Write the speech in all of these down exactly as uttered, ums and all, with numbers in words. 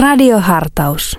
Radiohartaus.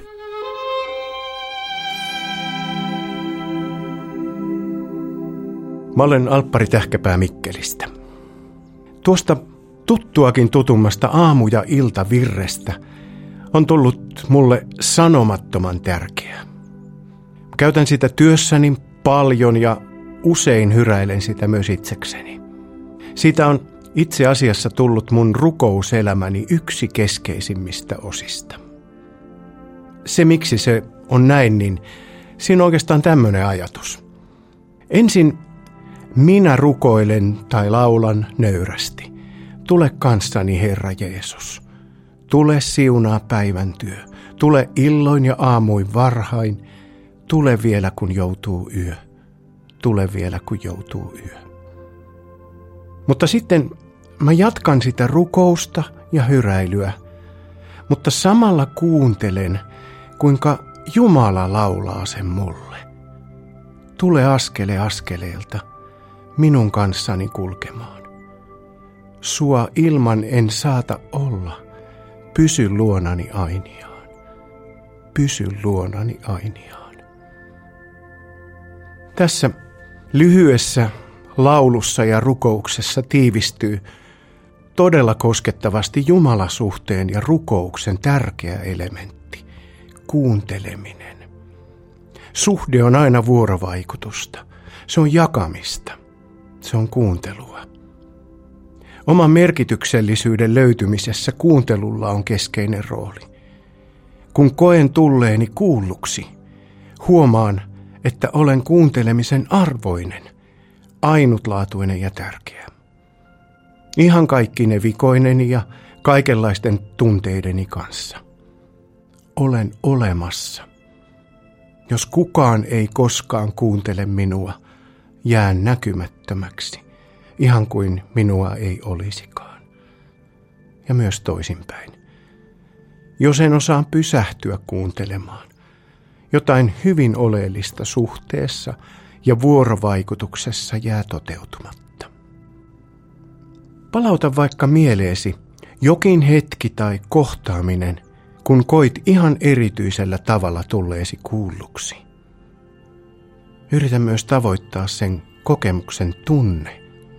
Mä olen Alppari Tähkäpää Mikkelistä. Tuosta tuttuakin tutummasta aamu- ja iltavirrestä on tullut mulle sanomattoman tärkeää. Käytän sitä työssäni paljon ja usein hyräilen sitä myös itsekseni. Siitä on itse asiassa tullut mun rukouselämäni yksi keskeisimmistä osista. Se, miksi se on näin, niin siinä on oikeastaan tämmöinen ajatus. Ensin minä rukoilen tai laulan nöyrästi. Tule kanssani, Herra Jeesus. Tule siunaa päivän työ. Tule illoin ja aamuin varhain. Tule vielä, kun joutuu yö. Tule vielä, kun joutuu yö. Mutta sitten mä jatkan sitä rukousta ja hyräilyä, mutta samalla kuuntelen, kuinka Jumala laulaa sen mulle. Tule askele askeleelta minun kanssani kulkemaan. Sua ilman en saata olla, pysy luonani ainiaan. Pysy luonani ainiaan. Tässä lyhyessä laulussa ja rukouksessa tiivistyy todella koskettavasti Jumalasuhteen ja rukouksen tärkeä elementti, kuunteleminen. Suhde on aina vuorovaikutusta. Se on jakamista. Se on kuuntelua. Oman merkityksellisyyden löytymisessä kuuntelulla on keskeinen rooli. Kun koen tulleeni kuulluksi, huomaan, että olen kuuntelemisen arvoinen, ainutlaatuinen ja tärkeä. Ihan kaikki ne vikoineni ja kaikenlaisten tunteideni kanssa. Olen olemassa. Jos kukaan ei koskaan kuuntele minua, jään näkymättömäksi, ihan kuin minua ei olisikaan. Ja myös toisinpäin. Jos en osaa pysähtyä kuuntelemaan, jotain hyvin oleellista suhteessa ja vuorovaikutuksessa jää toteutumatta. Palauta vaikka mieleesi jokin hetki tai kohtaaminen, kun koit ihan erityisellä tavalla tulleesi kuulluksi. Yritä myös tavoittaa sen kokemuksen tunne.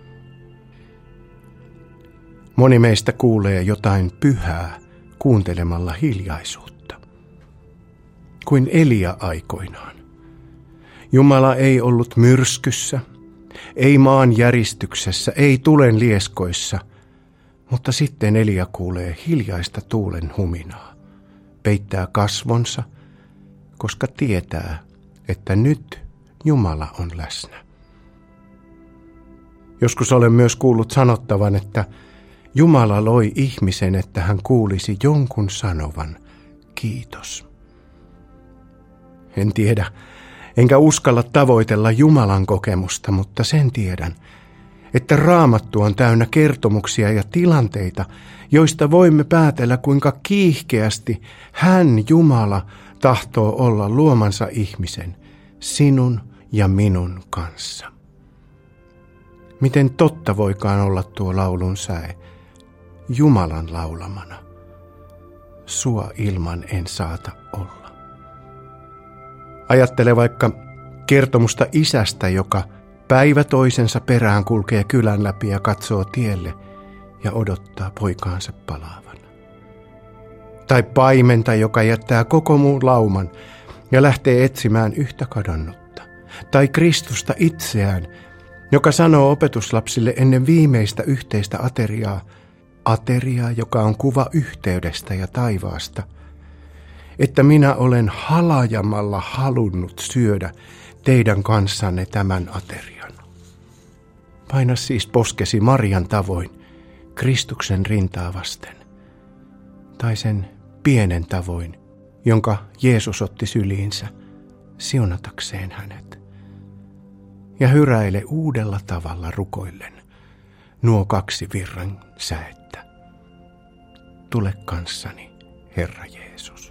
Moni meistä kuulee jotain pyhää kuuntelemalla hiljaisuutta. Kuin Elia aikoinaan. Jumala ei ollut myrskyssä, ei maan järistyksessä, ei tulen lieskoissa, mutta sitten Elia kuulee hiljaista tuulen huminaa. Peittää kasvonsa, koska tietää, että nyt Jumala on läsnä. Joskus olen myös kuullut sanottavan, että Jumala loi ihmisen, että hän kuulisi jonkun sanovan kiitos. En tiedä, enkä uskalla tavoitella Jumalan kokemusta, mutta sen tiedän, että Raamattu on täynnä kertomuksia ja tilanteita, joista voimme päätellä, kuinka kiihkeästi hän, Jumala, tahtoo olla luomansa ihmisen, sinun ja minun kanssa. Miten totta voikaan olla tuo laulun säe, Jumalan laulamana. Sua ilman en saata olla. Ajattele vaikka kertomusta isästä, joka päivä toisensa perään kulkee kylän läpi ja katsoo tielle ja odottaa poikaansa palaavan. Tai paimenta, joka jättää koko muun lauman ja lähtee etsimään yhtä kadonnutta. Tai Kristusta itseään, joka sanoo opetuslapsille ennen viimeistä yhteistä ateriaa, ateriaa, joka on kuva yhteydestä ja taivaasta, että minä olen halajamalla halunnut syödä teidän kanssanne tämän aterian. Paina siis poskesi Marian tavoin Kristuksen rintaa vasten, tai sen pienen tavoin, jonka Jeesus otti syliinsä siunatakseen hänet. Ja hyräile uudella tavalla rukoillen nuo kaksi virran säettä. Tule kanssani, Herra Jeesus.